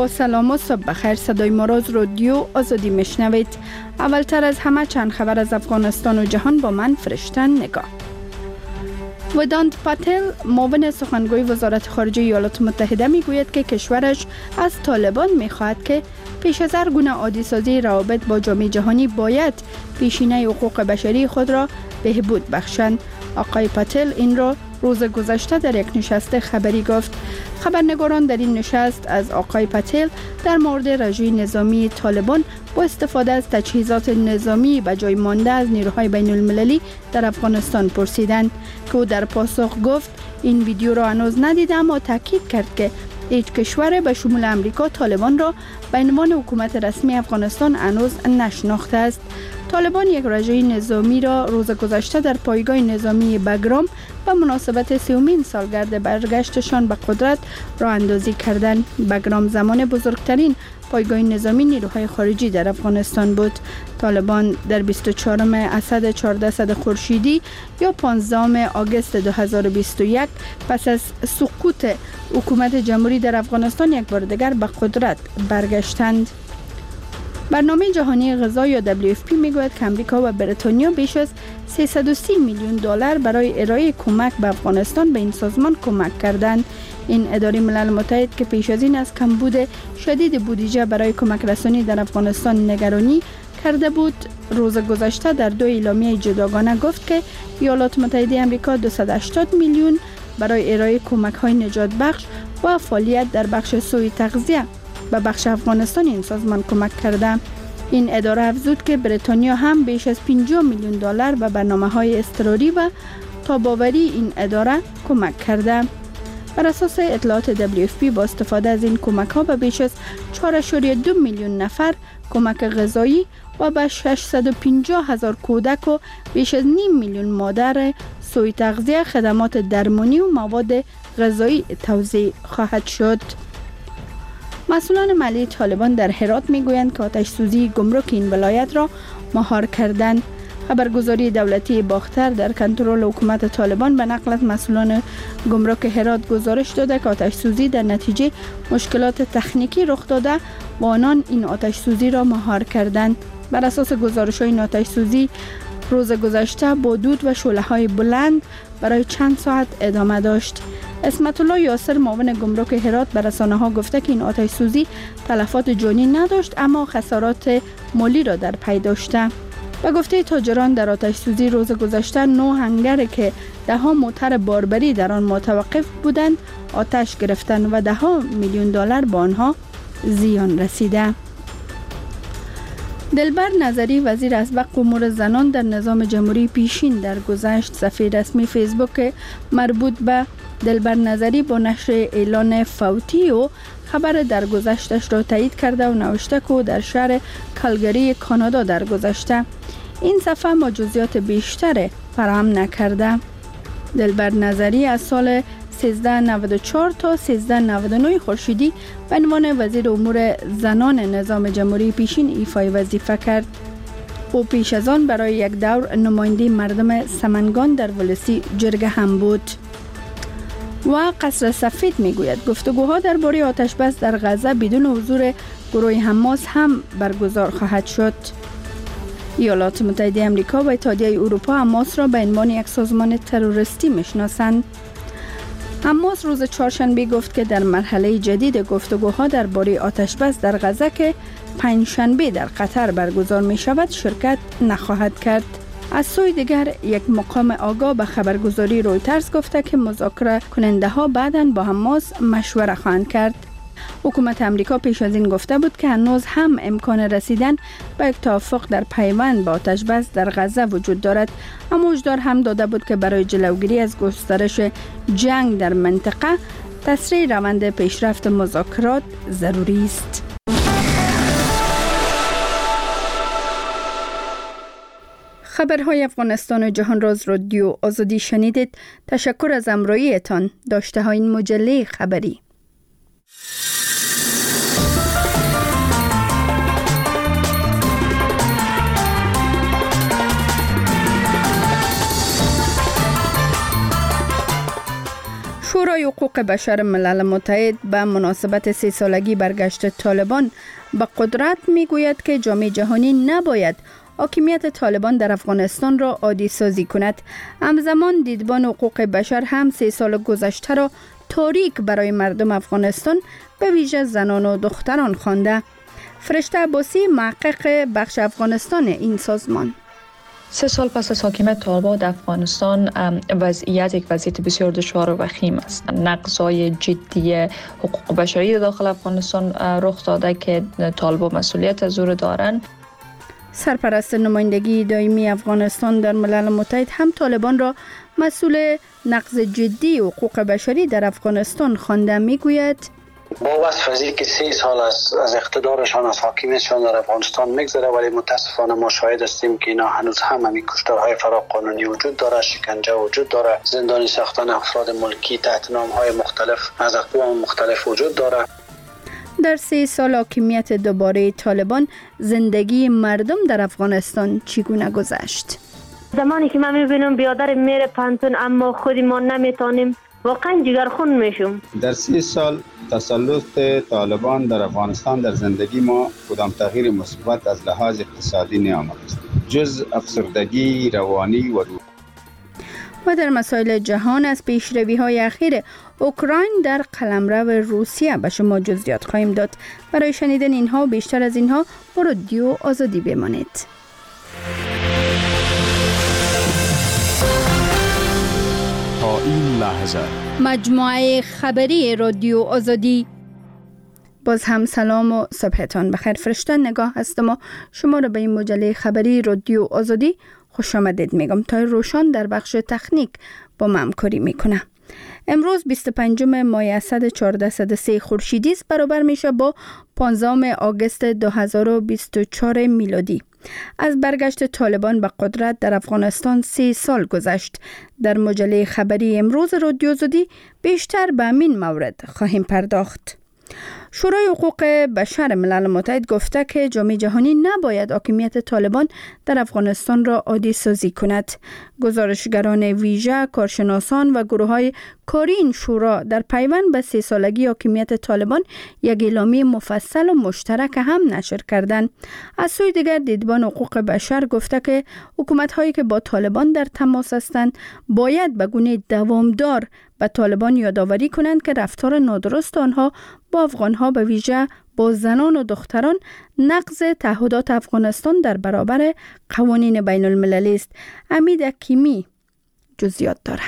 با سلام و صبح بخیر. صدای ما را از رادیو آزادی میشنوید. اولتر از همه چند خبر از افغانستان و جهان با من فرشته نگاه. ودانت پاتل معاون سخنگوی وزارت خارجه ایالات متحده میگوید که کشورش از طالبان میخواهد که پیش از هر گونه عادی سازی روابط با جامعه جهانی باید پیشینه حقوق بشری خود را بهبود بخشند. آقای پاتل این را روز گذشته در یک نشست خبری گفت. خبرنگاران در این نشست از آقای پاتل در مورد رژه نظامی طالبان با استفاده از تجهیزات نظامی به جای مانده از نیروهای بین المللی در افغانستان پرسیدند که او در پاسخ گفت این ویدیو را هنوز ندیده، اما تاکید کرد که هیچ کشور به شمول امریکا طالبان را به عنوان حکومت رسمی افغانستان هنوز نشناخته است. طالبان یک رژه نظامی را روز گذشته در پایگاه نظامی بگرام به مناسبت 30مین سالگرد برگشتشان به قدرت راه اندازی کردند. بگرام زمان بزرگترین پایگاه نظامی نیروهای خارجی در افغانستان بود. طالبان در 24 اسد 1400 خورشیدی یا 15 آگوست 2021 پس از سقوط حکومت جمهوری در افغانستان یک بار دیگر به قدرت برگشتند. برنامه جهانی غذا یا WFP میگوید که امریکا و بریتانیا بیش از 330 میلیون دلار برای ارائه کمک به افغانستان به این سازمان کمک کردند. این اداره ملل متحد که پیش از این از کمبود شدید بودجه برای کمک رسانی در افغانستان نگرانی کرده بود، روز گذشته در دو اعلامیه جداگانه گفت که ایالات متحده آمریکا 280 میلیون برای ارائه کمک‌های نجات بخش و فعالیت در بخش سوی تغذیه به بخش افغانستان این سازمان کمک کرده. این اداره افزود که بریتانیا هم بیش از 50 میلیون دلار به برنامه‌های اضطراری و تاب‌آوری این اداره کمک کرده. بر اساس اطلاعات WFP با استفاده از این کمک‌ها به بیش از 4.2 میلیون نفر کمک غذایی و به 650,000 کودک و بیش از نیم میلیون مادر سوی تغذیه، خدمات درمانی و مواد غذایی توزیع خواهد شد. مسئولان مالی طالبان در هرات میگویند که آتش سوزی گمرک این ولایت را مهار کردند. خبرگزاری دولتی باختر در کنترل حکومت طالبان به نقل از مسئولان گمرک هرات گزارش داده که آتش سوزی در نتیجه مشکلات تکنیکی رخ داده و آنان این آتش سوزی را مهار کردند. بر اساس گزارش‌های این آتش سوزی روز گذشته با دود و شعله‌های بلند برای چند ساعت ادامه داشت. اسمت الله یاسر معاون گمرک هرات به رسانه‌ها گفته که این آتش سوزی تلفات جانی نداشت اما خسارات مالی را در پی داشته. به گفته تاجران در آتش سوزی روز گذشته 9 هنگر که 10 موتر باربری در آن متوقف بودند آتش گرفتند و 10 میلیون دلار به آنها زیان رسیده. دلبر نظری وزیر اسبق امور زنان در نظام جمهوری پیشین درگذشت. صفحه رسمی فیسبوک مربوط به دلبر نظری با نشر اعلان فوتی و خبر درگذشتش را تایید کرده و نوشته که در شهر کالگری کانادا درگذشته. این صفحه ما جزئیات بیشتر فراهم نکرده. دلبر نظری از سال 1394 تا 1399 خورشیدی به عنوان وزیر امور زنان نظام جمهوری پیشین ایفای وظیفه کرد. او پیش از آن برای یک دور نماینده مردم سمنگان در ولسی جرگه هم بود. و قصر سفید میگوید گفتگوها درباره آتش بس در غزه بدون حضور گروه حماس هم برگزار خواهد شد. ایالات متحده آمریکا و اتحادیه اروپا حماس را به عنوان یک سازمان تروریستی میشناسند. حماس روز چهارشنبه گفت که در مرحله جدید گفتگوها درباره آتش بس در غزه که پنجشنبه در قطر برگزار می شود شرکت نخواهد کرد. از سوی دیگر یک مقام آگاه به خبرگزاری رویترز گفته که مذاکره کننده ها بعداً با حماس مشوره خواهند کرد. حکومت امریکا پیش از این گفته بود که هنوز هم امکان رسیدن به یک توافق در پیوند با آتش بس در غزه وجود دارد، اما هشدار هم داده بود که برای جلوگیری از گسترش جنگ در منطقه تسریع روند پیشرفت مذاکرات ضروری است. خبرهای افغانستان و جهان را از رادیو آزادی شنیدید. تشکر از همراهیتان. داشته های این مجله خبری. شورای حقوق بشر ملل متحد به مناسبت 3 سالگی برگشت طالبان به قدرت میگوید که جامعه جهانی نباید حاکمیت طالبان در افغانستان را عادی سازی کند. همزمان دیدبان حقوق بشر هم 3 سال گذشته را تاریک برای مردم افغانستان به ویژه زنان و دختران خوانده. فرشته عباسی، محقق بخش افغانستان این سازمان: 3 سال پس از حاکمیت طالبان در افغانستان یک وضعیت بسیار دشوار و وخیم است. نقض‌های جدی حقوق بشری داخل افغانستان رخ داده که طالبان مسئولیت از او دارند. سرپرست نمایندگی دائمی افغانستان در ملل متحد هم طالبان را مسئول نقض جدی حقوق بشری در افغانستان خوانده. میگوید با وصف از که 3 سال از اقتدارشان، از حاکمیتشان در افغانستان میگذره، ولی متاسفانه ما شاهد هستیم که اینا هنوز هم همین کشتارهای فراقانونی وجود داره، شکنجه وجود داره، زندانی ساختن افراد ملکی تحت نامهای مختلف از اقوام مختلف وجود داره. در 3 سال حاکمیت دوباره طالبان زندگی مردم در افغانستان چگونه گذشت؟ زمانی که من میبینم بیادر میره پانتون اما خودی ما نمیتونیم، واقعا جگرخون میشم. در 30 سال تسلط طالبان در افغانستان در زندگی ما کدام تغییر مثبت از لحاظ اقتصادی نیامد است جز افسردگی روانی و روحی. و در مسائل جهان از پیشروی‌های اخیر اوکراین در قلمرو روسیه به شما جزئیات خواهیم داد. برای شنیدن اینها و بیشتر از اینها با رادیو آزادی بمانید. تا این لحظه مجموعه خبری رادیو آزادی. باز هم سلام و صبحتان بخیر. فرشته نگاه هستم و شما را به این مجله خبری رادیو آزادی خوش آمدید میگم. تا روشان در بخش تکنیک با من همکاری میکنه. امروز 25 ماه اسد 1403 خورشیدی است، برابر میشه با 15 آگوست 2024 میلادی. از برگشت طالبان به قدرت در افغانستان 3 سال گذشت. در مجله خبری امروز رادیو آزادی بیشتر به همین مورد خواهیم پرداخت. شورای حقوق بشر ملل متحد گفته که جامعه جهانی نباید حاکمیت طالبان در افغانستان را عادی سازی کند. گزارشگران ویژه، کارشناسان و گروه‌های کاری این شورا در پیوند به 3 سالگی حاکمیت طالبان یک اعلامیه مفصل و مشترک هم نشر کردند. از سوی دیگر دیدبان حقوق بشر گفته که حکومت‌هایی که با طالبان در تماس هستند باید به گونه دوامدار به طالبان یادآوری کنند که رفتار نادرست آنها با افغانها به ویژه با زنان و دختران نقض تعهدات افغانستان در برابر قوانین بین المللی است. امید حکیمی جزئیات داره.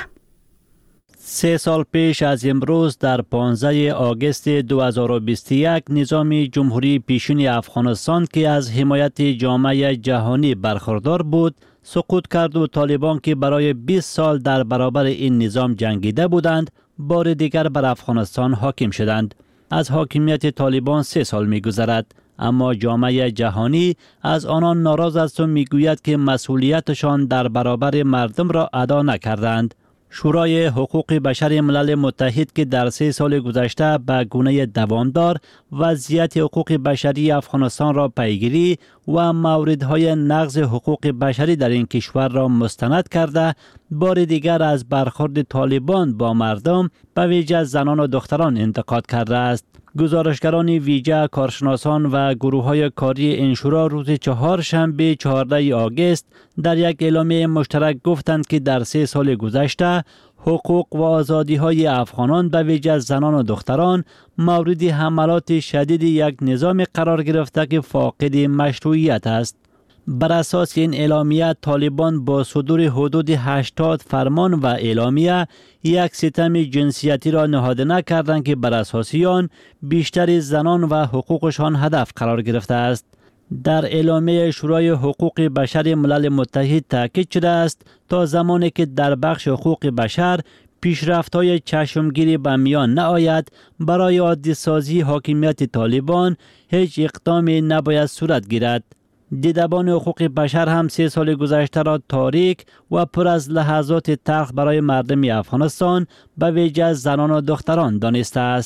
3 سال پیش از امروز در 15 آگوست 2021 نظام جمهوری پیشین افغانستان که از حمایت جامعه جهانی برخوردار بود سقوط کرد و طالبان که برای 20 سال در برابر این نظام جنگیده بودند بار دیگر بر افغانستان حاکم شدند. از حاکمیت طالبان 3 سال می‌گذرد، اما جامعه جهانی از آنان ناراض است و میگوید که مسئولیتشان در برابر مردم را ادا نکردند. شورای حقوق بشر ملل متحد که در 3 سال گذشته به گونه دوامدار وضعیت حقوق بشری افغانستان را پیگیری و موردهای نقض حقوق بشری در این کشور را مستند کرده، بار دیگر از برخورد طالبان با مردم به ویژه زنان و دختران انتقاد کرده است. گزارشگران ویژه، کارشناسان و گروه‌های کاری این شورا روز چهارشنبه 14 آگوست در یک اعلامیه مشترک گفتند که در 3 سال گذشته حقوق و آزادی‌های افغانان به ویژه زنان و دختران مورد حملات شدید یک نظام قرار گرفته که فاقد مشروعیت است. بر اساس این اعلامیه طالبان با صدور حدود 80 فرمان و اعلامیه یک ستم جنسیتی را نهاده نکردند که بر اساس آن بیشتر زنان و حقوقشان هدف قرار گرفته است. در اعلامیه شورای حقوق بشر ملل متحد تاکید شده است تا زمانی که در بخش حقوق بشر پیشرفت‌های چشمگیری به میان نآید، برای عادی سازی حاکمیت طالبان هیچ اقدامی نباید صورت گیرد. دیدبان حقوق بشر هم 3 سال گذشته را تاریک و پر از لحظات تلخ برای مردم افغانستان به ویژه زنان و دختران دانسته است.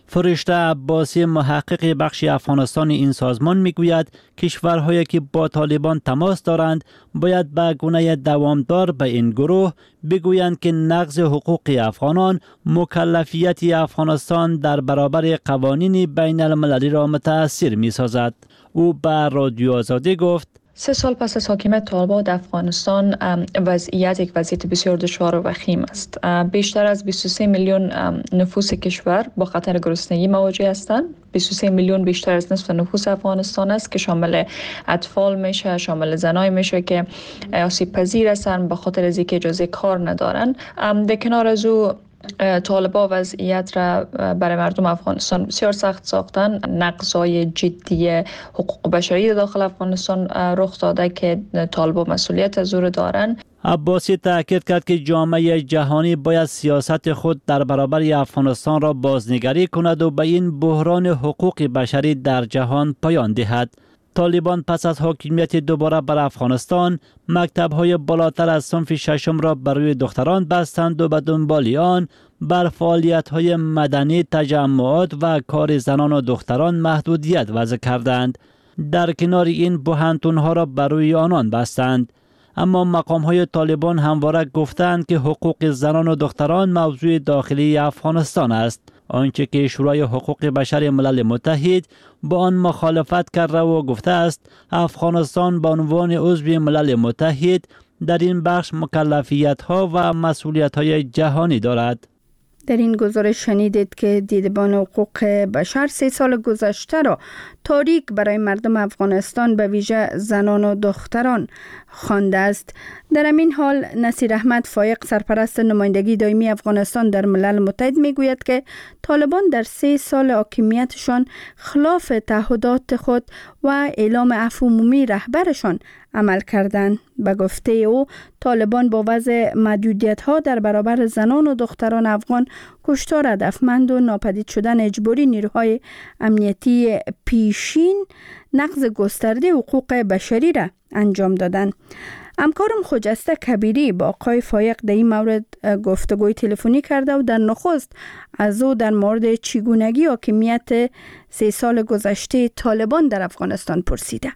فرشته عباسی محقق بخش افغانستان این سازمان میگوید کشورهایی که با طالبان تماس دارند باید به گونه دوامدار به این گروه بگویند که نقض حقوق افغانان مکلفیت افغانستان در برابر قوانین بین المللی را متأثر می سازد. او به رادیو آزادی گفت 3 سال پس از حاکمیت طالبان در افغانستان وضعیت یک وضعیت بسیار دشوار و وخیم است. بیشتر از 23 میلیون نفوس کشور با خطر گرسنگی مواجه هستند. 23 میلیون بیشتر از نصف نفوس افغانستان است که شامل اطفال میشه، شامل زنای میشه که آسیب پذیر هستند به خاطر از اینکه اجازه کار ندارن. در کنار از او طالبان وضعیت را برای مردم افغانستان بسیار سخت ساختن. نقض‌های جدی حقوق بشری داخل افغانستان رخ داده که طالبان مسئولیت از او دارند. عباسی تاکید کرد که جامعه جهانی باید سیاست خود در برابر افغانستان را بازنگری کند و به این بحران حقوق بشری در جهان پایان دهد. طالبان پس از حاکمیت دوباره بر افغانستان مکتب‌های بالاتر از صنف ششم را برای دختران بستند و به دنبال آن بر فعالیت‌های مدنی، تجمعات و کار زنان و دختران محدودیت وضع کردند. در کنار این پوهنتون‌ها را برای آنان بستند. اما مقام‌های طالبان همواره گفتند که حقوق زنان و دختران موضوع داخلی افغانستان است. آنچه که شورای حقوق بشر ملل متحد با آن مخالفت کرده و گفته است افغانستان به عنوان عضو ملل متحد در این بخش مکلفیت‌ها و مسئولیت‌های جهانی دارد. در این گزارش شنیدید که دیدبان حقوق بشر 3 سال گذشته را تاریک برای مردم افغانستان به ویژه زنان و دختران خوانده است. در همین حال نصیر احمد فایق سرپرست نمایندگی دائمی افغانستان در ملل متحد میگوید که طالبان در 3 سال حاکمیتشان خلاف تعهدات خود و اعلام عفو عمومی رهبرشان عمل کردند. به گفته او طالبان با وضع محدودیت‌ها در برابر زنان و دختران افغان، کشتار هدفمند و ناپدید شدن اجباری نیروهای امنیتی پیشین، نقض گسترده حقوق بشری را انجام دادند. همکارم خجسته کبیری با آقای فایق در این مورد گفتگوی تلفنی کرده و در نخست از او در مورد چگونگی حاکمیت 3 سال گذشته طالبان در افغانستان پرسیده.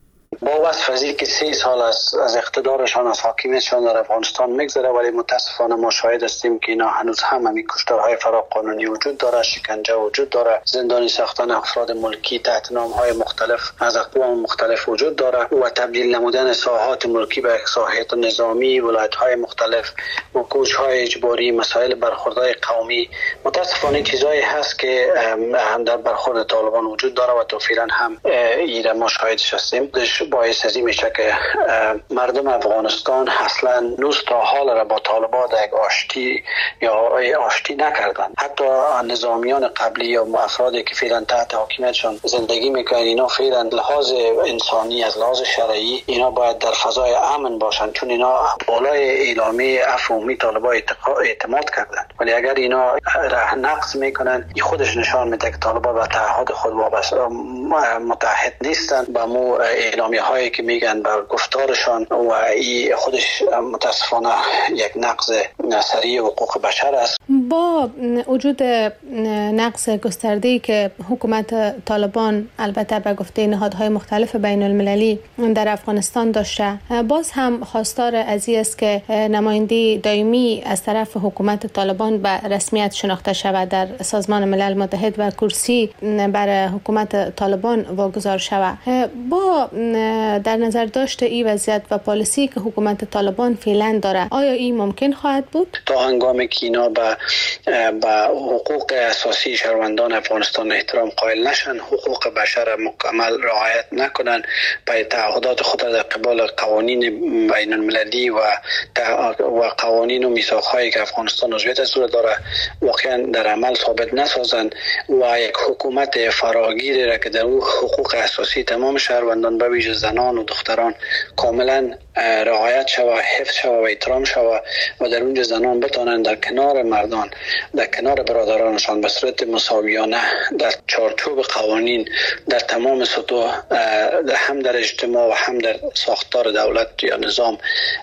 با وصف از اینکه 3 سال از اقتدارشان، از حاکمیتشان در افغانستان میگذره، ولی متاسفانه ما شاهد هستیم که اینا هنوز هم همین کشتارهای فراقانونی وجود داره، شکنجه وجود داره، زندانی ساختن افراد ملکی تحت نام‌های مختلف از اقوام مختلف وجود داره و تبدیل نمودن ساحات ملکی به ساحات نظامی، ولایت‌های مختلف و کوچ‌های اجباری، مسائل برخوردهای قومی. متاسفانه چیزایی هست که هم در برخورد طالبان وجود داره و تا فعلا هم ایره ما شاهدش هستیم. باعث از این میشه که مردم افغانستان اصلا نوز تا حال را با طالبان یک آشتی نکردن. حتی نظامیان قبلی یا افرادی که فعلا تحت حاکمیتشان زندگی میکنن، اینا فعلا لحاظ انسانی، از لحاظ شرعی اینا باید در فضای امن باشن، چون اینا بالای اعلامیه عفو عمومی طالبان اعتماد کردن. ولی اگر اینا نقض میکنن، این خودش نشان میده که طالبان به تعهد خود وابسته متحد نیستن. با مو اعلامیه هایی که میگن بر گفتارشان و این خودش متاسفانه یک نقض سریع حقوق بشر است. با وجود نقض گسترده‌ای که حکومت طالبان البته به گفته نهادهای مختلف بین المللی در افغانستان داشته، باز هم خواستار از این است که نماینده دائمی از طرف حکومت طالبان به رسمیت شناخته شود، در سازمان ملل متحد و کرسی بر حکومت طالبان واگذار شود. با در نظر داشت این وضعیت و پالیسی که حکومت طالبان فعلا داره، آیا این ممکن خواهد بود؟ تا هنگامی که اینا به حقوق اساسی شهروندان افغانستان احترام قائل نشن، حقوق بشر مکمل رعایت نکنن، به تعهدات خود در قبال قوانین بین المللی و قوانین و میثاق‌هایی که افغانستان عضویت از اون داره واقعا در عمل ثابت نسازن و یک حکومت فراگیری را که در حقوق اساسی تمام شهروندان به ویژه زنان و دختران کاملا رعایت شود، حفظ شود و احترام شود و در اونجا زنان بتانند در کنار مردان، در کنار برادرانشان به صورت مساویانه در چارچوب قوانین در تمام سطوح، هم در اجتماع و هم در ساختار دولت یا نظام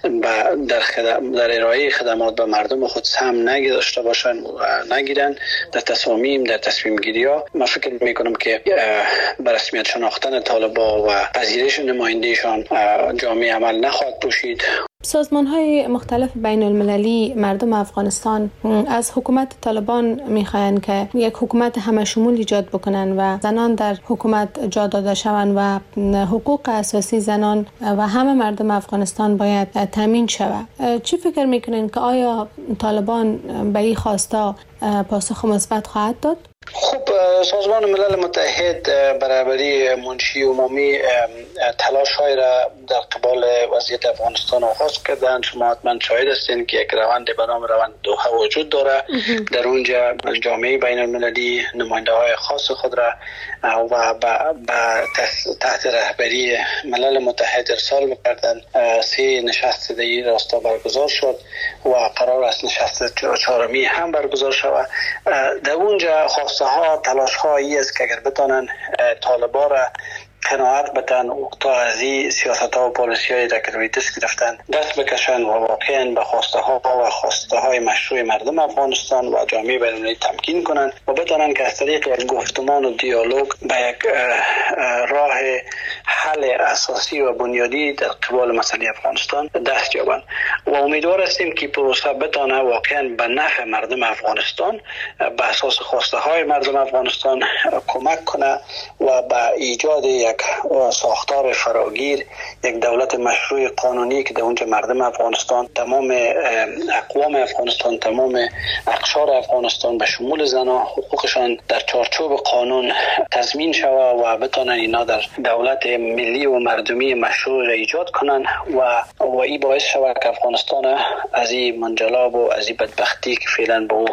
در ارائه خدمات به مردم خود سهم داشته باشند و نگیرند. در تصمیم گیری ها من فکر میکنم که به رسمیت شناختن طالبان و پذیرش نمایندهشان جامعه عمل نخواهد پوشید. سازمان‌های مختلف بین المللی مردم افغانستان از حکومت طالبان می‌خواهند که یک حکومت همه شمول ایجاد بکنن و زنان در حکومت جا داده شوند و حقوق اساسی زنان و همه مردم افغانستان باید تامین شود. چی فکر می‌کنین که آیا طالبان به این خواسته پاسخ مثبت خواهد داد؟ خب سازمان ملل متحد برابری منشی عمومی تلاش‌های را در قبال وضعیت افغانستان آغاز کردند. شما حتما شاهد هستین که یک روند به نام روند دوحه وجود داره. در اونجا جامعه بین المللی نماینده‌های خاص خود را و تحت رهبری ملل متحد ارسال کردند. 3 نشست در این راستا برگزار شد و قرار است نشست 4می هم برگزار شود. در اونجا خواسته ها تلاش هایی است که اگر بتانن طالبان را قناعت بدن تا از این سیاست ها و پالیسی هایی را که روی دست گرفتن دست بکشن و واقعا به خواسته های مشروع مردم افغانستان و جامعه بین المللی تمکین کنند و بتانن که از طریق یک گفتمان و دیالوگ به یک راه حل اساسی و بنیادی در قبال مسئله افغانستان دست یابند و امیدوار هستیم که پروسه بتانه واقعا به نفع مردم افغانستان به اساس خواسته های مردم افغانستان کمک کنه و به ایجاد یک ساختار فراگیر، یک دولت مشروع قانونی که در اونجا مردم افغانستان، تمام اقوام افغانستان، تمام اقشار افغانستان به شمول زنان حقوقشان در چارچوب قانون تضمین شود و بتانن اینا در دولت ملی و مردمی مشروع را ایجاد کنن و این باعث شود که افغانستان از این منجلاب و از این بدبختی که فعلا به او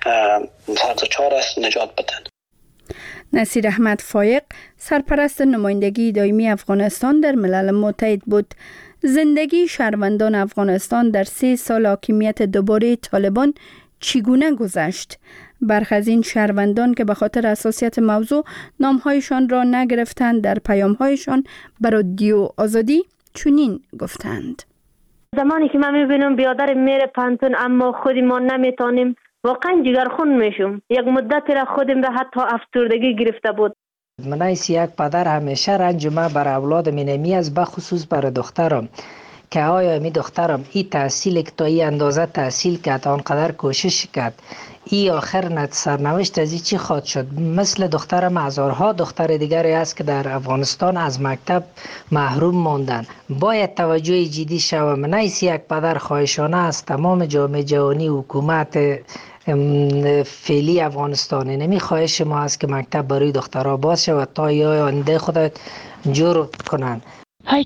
سرزچار است نجات بدن. نصیر احمد فایق سرپرست نمایندگی دائمی افغانستان در ملل متحد بود. زندگی شهروندان افغانستان در 3 سال حاکمیت دوباره طالبان چگونه گذشت؟ برخی از این شهروندان که به خاطر حساسیت موضوع نامهایشان را نگرفتند در پیامهایشان بر رادیو آزادی چنین گفتند: زمانی که من میبینم بیادر میره پانتون اما خودی ما نمیتونیم، واقعا جگرخون میشم. یک مدتی را خودم را حتی افسردگی گرفته بود. من ایسی یک پدر همیشه رنج ما بر اولاد نمی از بخصوص بر دخترم که آیا می دخترم این تحصیل که تا این اندازه تحصیل کرد، آنقدر کوشش کرد، این آخر سرنوشت از این چی خواهد شد؟ مثل دخترم هزارها دختر دیگری است که در افغانستان از مکتب محروم ماندن. باید توجه جدی شود. من ایسی یک پدر خواهشانه است تمام جامعه جهانی حکومت فعلی افغانستان نمی خواهش ما است که مکتب برای دخترها باز شود تا آینده خود جور کنند. ای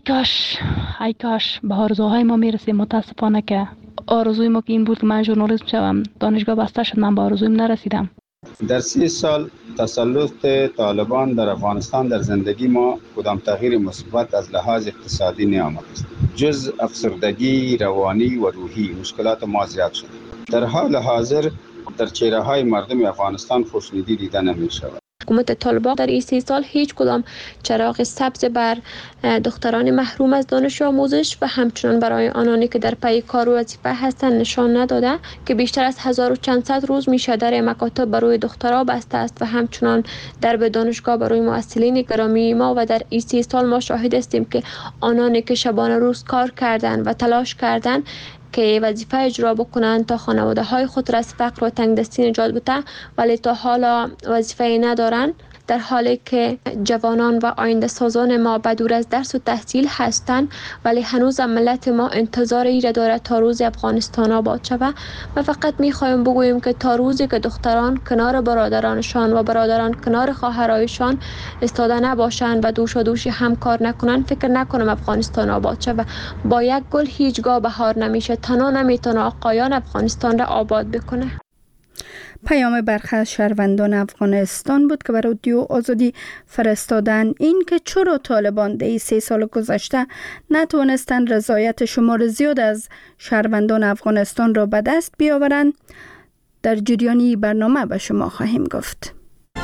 کاش به آرزوهای ما میرسیم. متاسفانه که آرزوی ما که این بود که من ژورنالیست شوم، دانشگاه بسته شد، من به آرزویم نرسیدم. در 30 سال تسلط طالبان در افغانستان در زندگی ما کدام تغییر مثبت از لحاظ اقتصادی نیامد است. جز افسردگی روانی و روحی مشکلات ما زیاد شد. در حال حاضر در چهره‌های مردم افغانستان خوشنودی دیده نمی‌شود. حکومت طالبان در این 3 سال هیچ کدام چراغ سبز بر دختران محروم از دانش آموزش و همچنان برای آنانی که در پی کار و وظیفه هستند نشان نداده که بیشتر از 1400 روز میشه در مکاتب برای دخترها بسته است و همچنان در به دانشگاه برای مؤثرین گرامی ما و در این 3 سال ما شاهد هستیم که آنانی که شبانه روز کار کردند و تلاش کردند که وظیفه اجرا بکنند تا خانواده های خود را از فقر و تنگدستی نجات بده، ولی تا حالا وظیفه ندارند، در حالی که جوانان و آینده سازان ما بدور از درس و تحصیل هستند، ولی هنوز ملت ما انتظار ای را دارد تا روز افغانستان آباد شود. و فقط میخوایم بگوییم که تا روزی که دختران کنار برادرانشان و برادران کنار خواهرایشان ایستاده نباشند و دوش و دوشی هم کار نکنند، فکر نکنم افغانستان آباد شود. با یک گل هیچگاه بهار نمیشه. تنها نمیتونه آقایان افغانستان را آباد بکنه. پیام برخی از شهروندان افغانستان بود که به رادیو آزادی فرستادن این که چرا طالبان در 3 سال گذشته نتوانستند رضایت شمار زیاد از شهروندان افغانستان را به دست بیاورند. در جریانی برنامه به شما خواهیم گفت.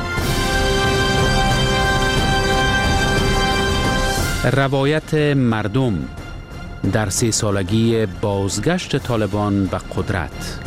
روایت مردم در 3 سالگی بازگشت طالبان به قدرت.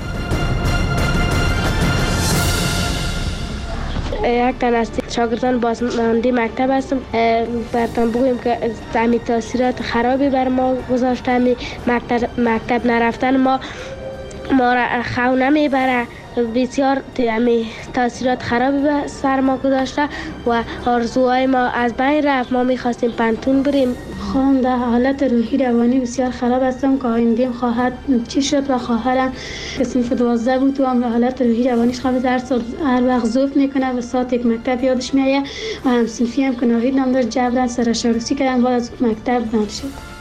یک تن از شاگردان بازمانده مکتب هستم. براتون بگویم که زمین تاثیرات خرابی بر ما گذاشته. مکتب نرفتن ما را خو نمیبره. بسیار تاثیرات خرابی به سر ما گذاشته و آرزوهای ما از بین رفت. ما میخواستیم پنتون بریم. خواهم در حالت روحی روانی بسیار خراب هستم که آیندیم خواهد چی شد و خواهرم که صنف 12 بود و هم حالت روحی روانیش خواهد هر وقت ضعف میکنه و ساعت یک مکتب یادش میایه و هم صنفی هم که ناهید نام داشت جبران سرش عروسی کردن بعد از مکتب بند شد.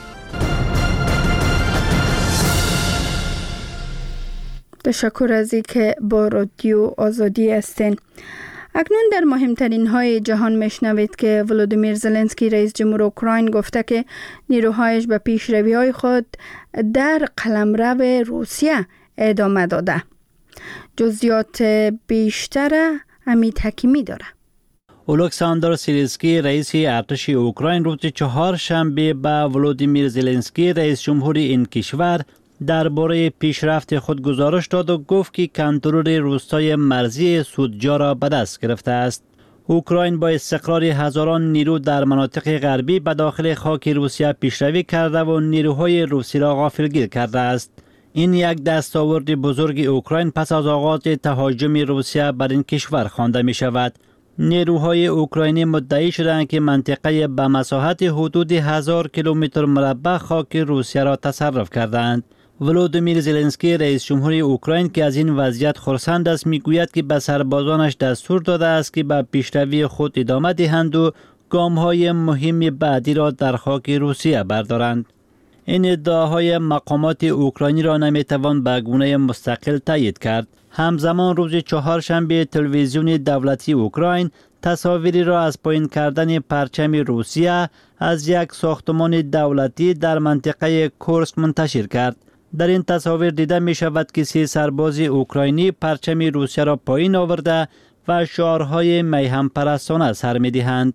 تشکر از اینکه با رادیو آزادی هستین. اکنون در مهمترین های جهان میشنوید که ولودیمیر زلنسکی رئیس جمهور اوکراین گفته که نیروهایش به پیشروی های خود در قلمرو روسیه ادامه داده. جزئیات بیشتر امید حکیمی داره. اولکساندر سیلسکی رئیس ارتش اوکراین روز 4 شنبه به ولودیمیر زلنسکی رئیس جمهور این کشور درباره پیشرفت خود گزارش داد و گفت که کنترل روستای مرزی سودجا را به دست گرفته است. اوکراین با استقرار هزاران نیرو در مناطق غربی به داخل خاک روسیه پیشروی کرده و نیروهای روسی را غافلگیر کرده است. این یک دستاورد بزرگ اوکراین پس از آغاز تهاجم روسیه بر این کشور خوانده می شود. نیروهای اوکراینی مدعی شدند که منطقه به مساحت حدود 1000 کیلومتر مربع خاک روسیه را تصرف کردند. ولودیمیر زلنسکی رئیس جمهور اوکراین که از این وضعیت خرسند است میگوید که به سربازانش دستور داده است که به پیشروی خود ادامه دهند و گام‌های مهم بعدی را در خاک روسیه بردارند. این ادعاهای مقامات اوکراینی را نمیتوان به گونه مستقل تایید کرد. همزمان روز 4 شنبه تلویزیون دولتی اوکراین تصاویری را از پایین کردن پرچم روسیه از یک ساختمان دولتی در منطقه کورسک منتشر کرد. در این تصاویر دیده می شود که 3 سرباز اوکراینی پرچم روسیه را پایین آورده و شعارهای میهم پرستانه سر می دهند.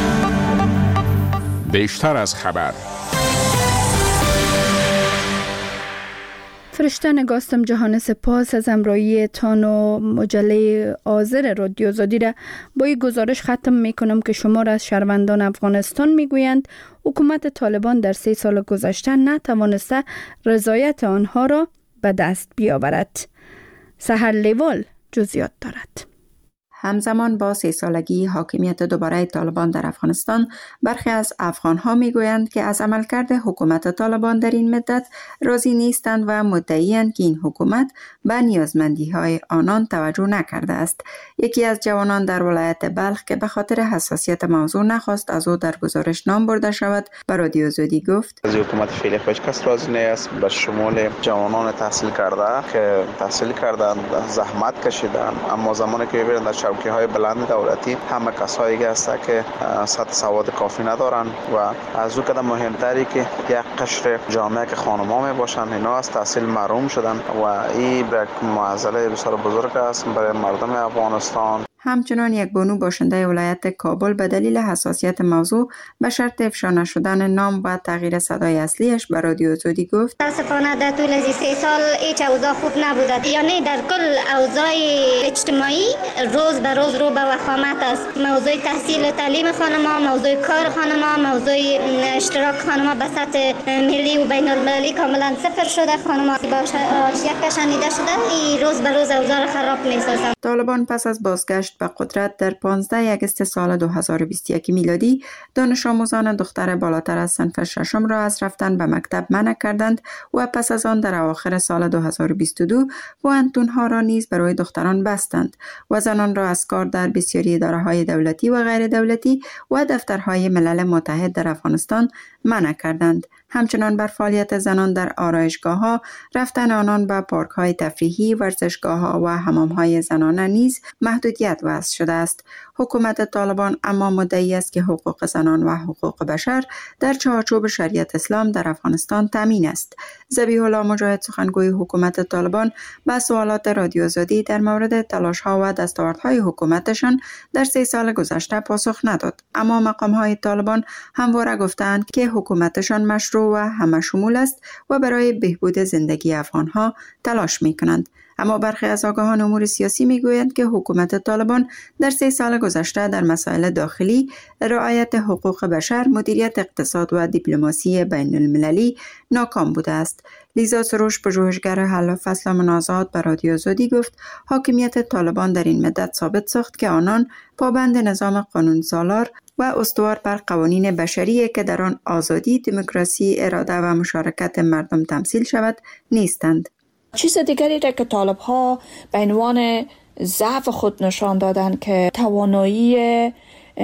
بیشتر از خبر. فرشته نگاستم جهان سپاس از امرایی تان و مجله آذر رادیو آزادی را با این گزارش ختم می کنم که شمار از شهروندان افغانستان می گویند حکومت طالبان در 3 سال گذشته نتوانسته رضایت آنها را به دست بیاورد. سحر لیوال جزئیات دارد. همزمان با 3 سالگی حاکمیت دوباره طالبان در افغانستان، برخی از افغانها میگویند که از عملکرد حکومت طالبان در این مدت راضی نیستند و مدعی‌اند که این حکومت به نیازمندی‌های آنان توجه نکرده است. یکی از جوانان در ولایت بلخ که به خاطر حساسیت موضوع نخواست از او در گزارش نام برده شود، به رادیو آزادی گفت: از حکومت فعلی هیچ کس راضی نیست، به شمول جوانان تحصیل کرده که تحصیل کردند، زحمت کشیدند، اما زمانی که ببینند که های بلند دولتی همه کسایی هست که سطح سواد کافی ندارن و از او قدم مهمتری که یک قشر جامعه که خانم‌ها می باشن اینا از تحصیل محروم شدن و این یک معضله بسیار بزرگ است برای مردم افغانستان. همچنان یک بانو باشنده ولایت کابل به دلیل حساسیت موضوع به شرط افشا نشدن نام و تغییر صدای اصلیش به رادیو آزادی گفت: متاسفانه در طول از 3 سال هیچ اوضاع خوب نبوده، یعنی در کل اوضاع اجتماعی روز به روز رو به وخامت است. موضوع تحصیل و تعلیم خانم‌ها، موضوع کار خانم‌ها، موضوع اشتراک خانم‌ها به سطح ملی و بین المللی کاملا صفر شده. خانم‌ها باشه یک کشانیده شده، این روز به روز اوضاع خراب می‌سازند. طالبان پس از بازگشت به قدرت در 15 آگوست سال 2021 میلادی دانش آموزان دختر بالاتر از صنف 6 را از رفتن به مکتب منع کردند و پس از آن در اواخر سال 2022 پوهنتون‌ها را نیز برای دختران بستند و زنان را از کار در بسیاری اداره‌های دولتی و غیر دولتی و دفترهای ملل متحد در افغانستان منع کردند. همچنان بر فعالیت زنان در آرایشگاه‌ها، رفتن آنان به پارک‌های تفریحی، ورزشگاه‌ها و حمام‌های زنانه نیز محدودیت وضع شده است. حکومت طالبان اما مدعی است که حقوق زنان و حقوق بشر در چارچوب شریعت اسلام در افغانستان تامین است. ذبیح الله مجاهد سخنگوی حکومت طالبان به سوالات رادیو آزادی در مورد تلاش‌ها و دستاوردهای حکومتشان در 3 سال گذشته پاسخ نداد، اما مقام‌های طالبان همواره گفتند که حکومتشان مشروع و همه شمول است و برای بهبود زندگی افغان‌ها تلاش می‌کنند. اما برخی از آگاهان امور سیاسی میگویند که حکومت طالبان در 3 سال گذشته در مسائل داخلی، رعایت حقوق بشر، مدیریت اقتصاد و دیپلماسی بین المللی ناکام بوده است. لیزا سروش، پژوهشگر حل فصل منازعات، به رادیو آزادی گفت حاکمیت طالبان در این مدت ثابت ساخت که آنان پابند نظام قانون سالار و استوار بر قوانین بشری که در آن آزادی، دموکراسی، اراده و مشارکت مردم تمثیل شود نیستند. چیز دیگری را که طالب ها به عنوان ضعف خود نشان دادن که توانایی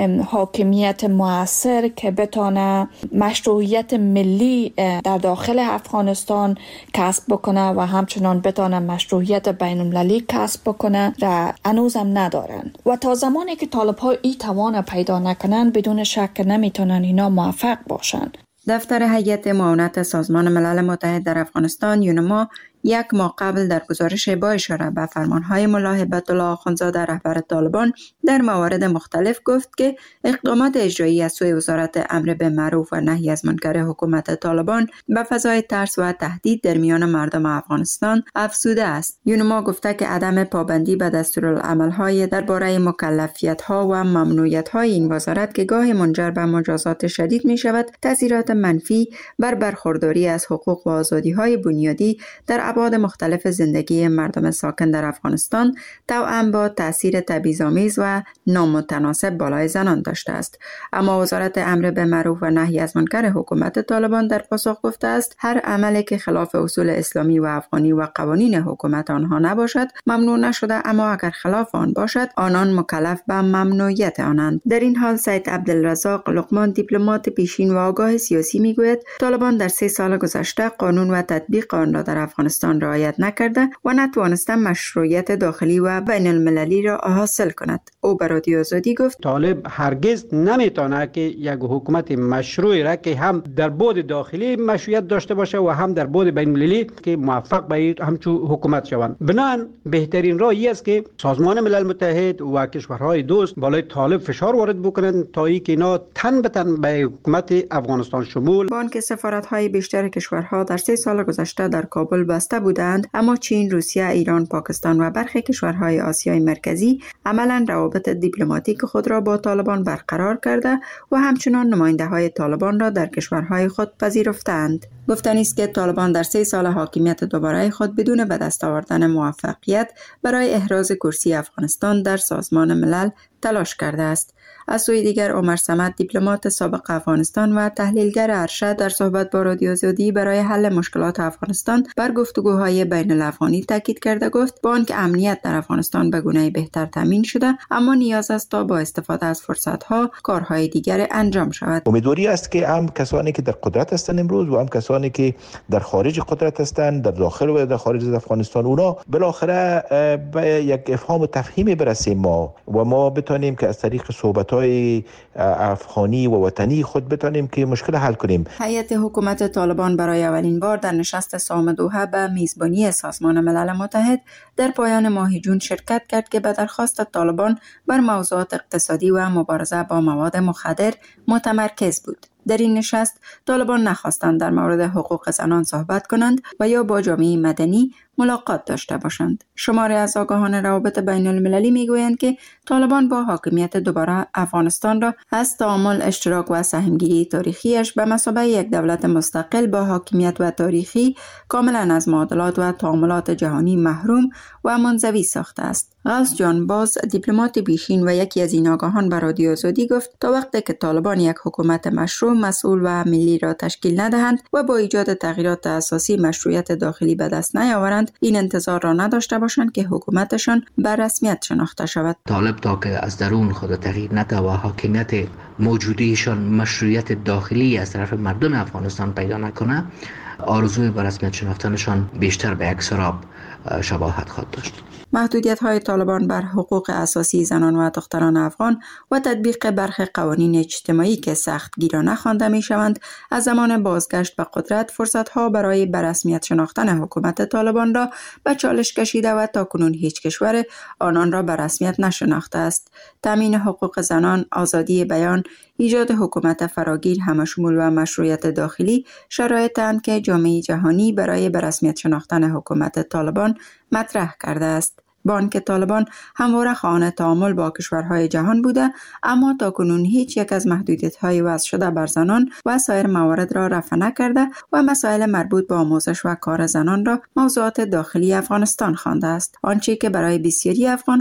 حاکمیت مؤثر که بتانه مشروعیت ملی در داخل افغانستان کسب بکنه و همچنان بتانه مشروعیت بین المللی کسب بکنه را هنوز هم ندارن و تا زمانی که طالب ها این توان پیدا نکنن بدون شک نمیتونن اینا موفق باشن. دفتر هیئت معاونت سازمان ملل متحد در افغانستان یونما 1 ماه قبل در گزارش با اشاره به فرمانهای ملا هیبت الله آخوندزاده رهبر طالبان در موارد مختلف گفت که اقدامات اجرایی از سوی وزارت امر به معروف و نهی از منکر حکومت طالبان به فضای ترس و تهدید در میان مردم افغانستان افزوده است. یونما گفته که عدم پابندی به دستورالعمل‌های درباره مکلفیت‌ها و ممنوعیت‌های این وزارت که گاهی منجر به مجازات شدید می‌شود، تاثیرات منفی بر برخورداری از حقوق و آزادی‌های بنیادی در ابعاد مختلف زندگی مردم ساکن در افغانستان توأم با تأثیر تبعیض‌آمیز و نامتناسب بالای زنان داشته است. اما وزارت امر به معروف و نهی از منکر حکومت طالبان در پاسخ گفته است هر عملی که خلاف اصول اسلامی و افغانی و قوانین حکومت آنها نباشد ممنوع نشده، اما اگر خلاف آن باشد آنان مکلف به ممنوعیت آنند. در این حال سید عبدالرزاق لقمان، دیپلمات پیشین و آگاه سیاسی، میگوید طالبان در 3 سال گذشته قانون و تطبیق آن را در افغانستان رعایت نکرده و نتوانسته مشروعیت داخلی و بین المللی را حاصل کند. او به رادیو آزادی گفت طالب هرگز نمیتونه که یک حکومت مشروعی را که هم در بعد داخلی مشروعیت داشته باشه و هم در بعد بین المللی که موفق به همچون حکومت شوند. بنابراین بهترین راهی است که سازمان ملل متحد و کشورهای دوست بالای طالب فشار وارد بکنند تا اینکه اینا تن به تن به حکومت افغانستان شمول. با آنکه سفارت‌های بیشتر کشورها در 3 سال گذشته در کابل بسته بودند، اما چین، روسیه، ایران، پاکستان و برخی کشورهای آسیای مرکزی عملاً روابط دیپلماتیک خود را با طالبان برقرار کرده و همچنان نماینده‌های طالبان را در کشورهای خود پذیرفتند. گفتنی است که طالبان در 3 سال حاکمیت دوباره خود بدون به دست آوردن موفقیت برای احراز کرسی افغانستان در سازمان ملل تلاش کرده است. از سوی دیگر عمر صمد، دیپلمات سابق افغانستان و تحلیلگر ارشد، در صحبت با رادیو آزادی برای حل مشکلات افغانستان بر گفتگوهای بین الافغانی تاکید کرده گفت با آنکه امنیت در افغانستان به گونه بهتر تامین شده، اما نیاز است تا با استفاده از فرصت‌ها کارهای دیگر انجام شود. امیدواری است که هم کسانی که در قدرت هستند امروز و هم کسانی که در خارج قدرت هستند، در داخل و در خارج از افغانستان، اونا بالاخره به یک افهام و تفهیم برسیم ما و ما بتونیم که از طریق صحبت‌های افغانی و وطنی خود بتونیم که مشکل حل کنیم. هیئت حکومت طالبان برای اولین بار در نشست سام دوحه به میزبانی سازمان ملل متحد در پایان ماه جون شرکت کرد که به درخواست طالبان بر موضوعات اقتصادی و مبارزه با مواد مخدر متمرکز بود. در این نشست طالبان نخواستند در مورد حقوق زنان صحبت کنند و یا با جامعه مدنی ملاقات داشته باشند. شماری از آگاهان روابط بین المللی میگویند که طالبان با حاکمیت دوباره افغانستان را از تعامل، اشتراک و سهمگیری تاریخیش به مثابه یک دولت مستقل با حاکمیت و تاریخی کاملا از معادلات و تعاملات جهانی محروم و منزوی ساخته است. غوث جان باز، دیپلمات بیشین و یکی از این آگاهان به رادیو آزادی گفت تا وقتی که طالبان یک حکومت مشروع، مسئول و ملی را تشکیل ندهند و با ایجاد تغییرات اساسی مشروعیت داخلی به دست نیاورند، شوند این انتظار را نداشته باشند که حکومتشان به رسمیت شناخته شود. طالب تا که از درون خود تغییر نده و حاکمیت موجودیشان مشروعیت داخلی از طرف مردم افغانستان پیدا نکنه، آرزوی به رسمیت شناختنشان بیشتر به یک سراب شباهت خواهد داشت. محدودیت‌های طالبان بر حقوق اساسی زنان و دختران افغان و تطبیق برخی قوانین اجتماعی که سخت گیرانه خوانده می‌شوند، از زمان بازگشت به قدرت فرصت‌ها برای به رسمیت شناختن حکومت طالبان را به چالش کشیده و تاکنون هیچ کشور آنان را به رسمیت نشناخته است. تامین حقوق زنان، آزادی بیان، ایجاد حکومت فراگیر همشمول و مشروعیت داخلی شرایط‌اند که جامعه جهانی برای به رسمیت شناختن حکومت طالبان مطرح کرده است. بانک طالبان همواره خواهان تعامل با کشورهای جهان بوده، اما تاکنون هیچ یک از محدودیت‌های وضع شده بر زنان و سایر موارد را رفع نکرده و مسائل مربوط به آموزش و کار زنان را موضوعات داخلی افغانستان خوانده است. آنچه که برای بسیاری افغان